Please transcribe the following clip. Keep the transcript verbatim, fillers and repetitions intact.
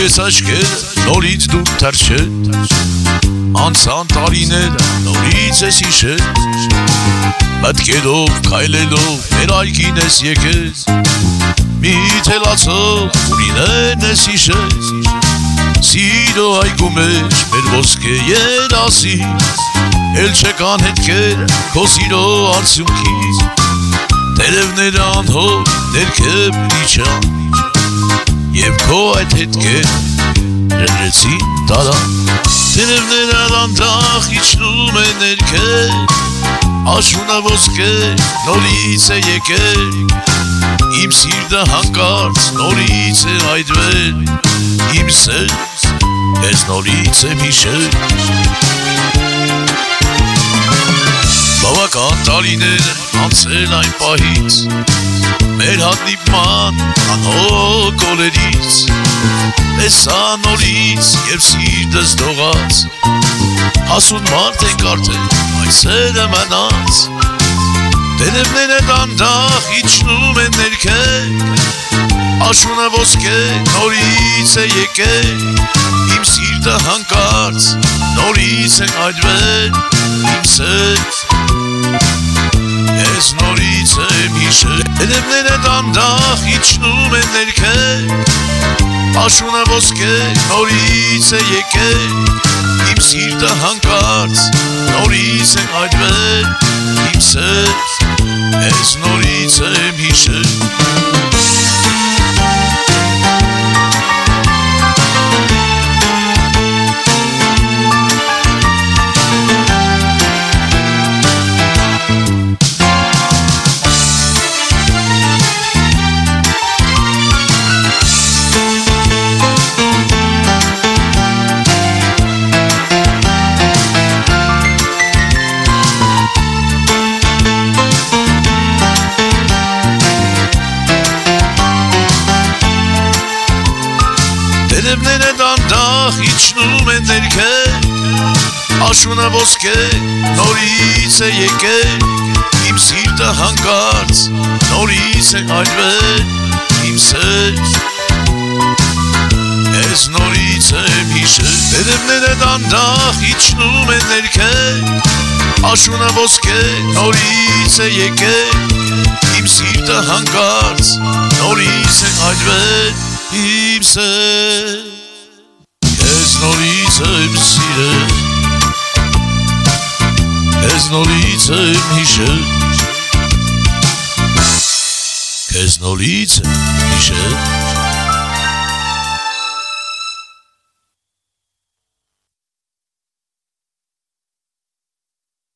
ես աչքերը նորից դու թարչել, անցան տարիները նորից ես հիշել, մտքերով քայլելով մեր այգին ես եկել, մի թելացող ուրինեն ես հիշել, սիրո այգու մեջ մեր ոսկե երասի, էլ չկան հետքերը քո սիրո արդյունքից, տերևները անհոտ ներքև իջան, և քո այդ հետքերը ժրեցին տարան, տերևները դանդաղ իջնում են ներքև, աշունը ոսկե նորից է եկել, իմ սիրտը հանկարծ նորից է այդվել, իմ սերս ես նորից եմ հիշել, բավական տարիներ անցել այն պահից, մեր հանդիպման անհոգ օրերից, տեսա նորից և սիրտս դողաց, հասուն մարդ ենք արդեն այս սերը մնաց, տերևները դանդաղ իջնում են ներքև, աշունը ոսկե նորից է եկել, իմ սիրտը հանկարծ նորից են այդվել, իմ սեր ես նորից եմ հիշել, տերևները դանդաղ իջնում են ներքև, աշունը ոսկե նորից է եկել, իմ սիրտը հանկարծ նորից են այդվել, իմ սեր ես նորից եմ հիշել, տերևները դանդաղ իջնում են ներքև, աշունը ոսկե նորից է եկել, իմ սիրտը հանկարծ նորից է այդվել, իմ սեր ես նորից եմ հիշել, տերևները դանդաղ իջնում են ներքև, աշունը ոսկե նորից է եկել, իմ սիրտը հանկարծ նորից է այդվել, իմ սեր ես նորից եմ սիրել, ես նորից եմ հիշել, ես նորից եմ հիշել